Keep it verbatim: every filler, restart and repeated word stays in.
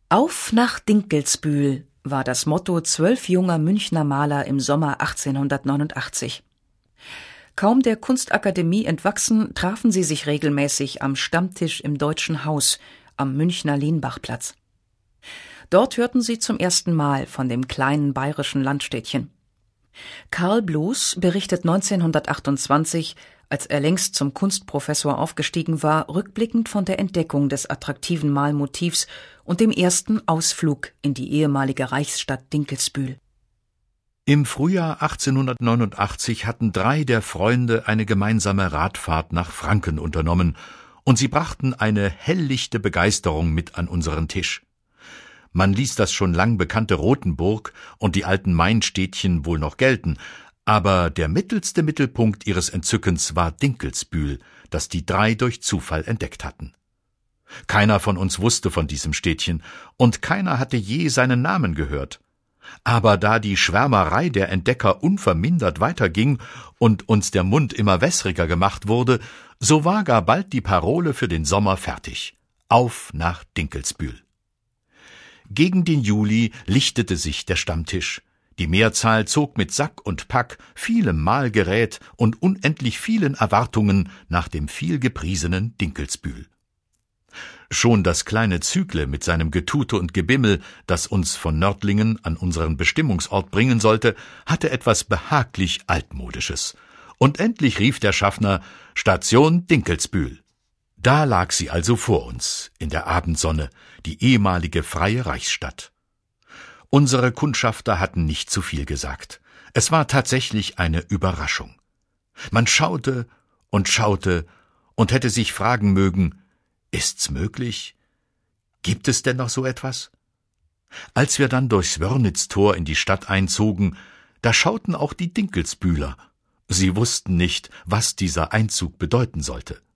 Auf nach Dinkelsbühl war das Motto zwölf junger Münchner Maler im Sommer achtzehnhundertneunundachtzig. Kaum der Kunstakademie entwachsen, trafen sie sich regelmäßig am Stammtisch im Deutschen Haus am Münchner Lienbachplatz. Dort hörten sie zum ersten Mal von dem kleinen bayerischen Landstädtchen. Karl Bloß berichtet neunzehnhundertachtundzwanzig, als er längst zum Kunstprofessor aufgestiegen war, rückblickend von der Entdeckung des attraktiven Malmotivs und dem ersten Ausflug in die ehemalige Reichsstadt Dinkelsbühl. Im Frühjahr achtzehnhundertneunundachtzig hatten drei der Freunde eine gemeinsame Radfahrt nach Franken unternommen, und sie brachten eine helllichte Begeisterung mit an unseren Tisch. Man ließ das schon lang bekannte Rothenburg und die alten Mainstädtchen wohl noch gelten, aber der mittelste Mittelpunkt ihres Entzückens war Dinkelsbühl, das die drei durch Zufall entdeckt hatten. Keiner von uns wusste von diesem Städtchen, und keiner hatte je seinen Namen gehört. Aber da die Schwärmerei der Entdecker unvermindert weiterging und uns der Mund immer wässriger gemacht wurde, so war gar bald die Parole für den Sommer fertig: Auf nach Dinkelsbühl. Gegen den Juli lichtete sich der Stammtisch. Die Mehrzahl zog mit Sack und Pack, vielem Malgerät und unendlich vielen Erwartungen nach dem vielgepriesenen Dinkelsbühl. Schon das kleine Zügle mit seinem Getute und Gebimmel, das uns von Nördlingen an unseren Bestimmungsort bringen sollte, hatte etwas behaglich Altmodisches. Und endlich rief der Schaffner: Station Dinkelsbühl. Da lag sie also vor uns, in der Abendsonne, die ehemalige freie Reichsstadt. Unsere Kundschafter hatten nicht zu viel gesagt. Es war tatsächlich eine Überraschung. Man schaute und schaute und hätte sich fragen mögen: Ist's möglich? Gibt es denn noch so etwas? Als wir dann durchs Wörnitztor in die Stadt einzogen, da schauten auch die Dinkelsbühler. Sie wussten nicht, was dieser Einzug bedeuten sollte.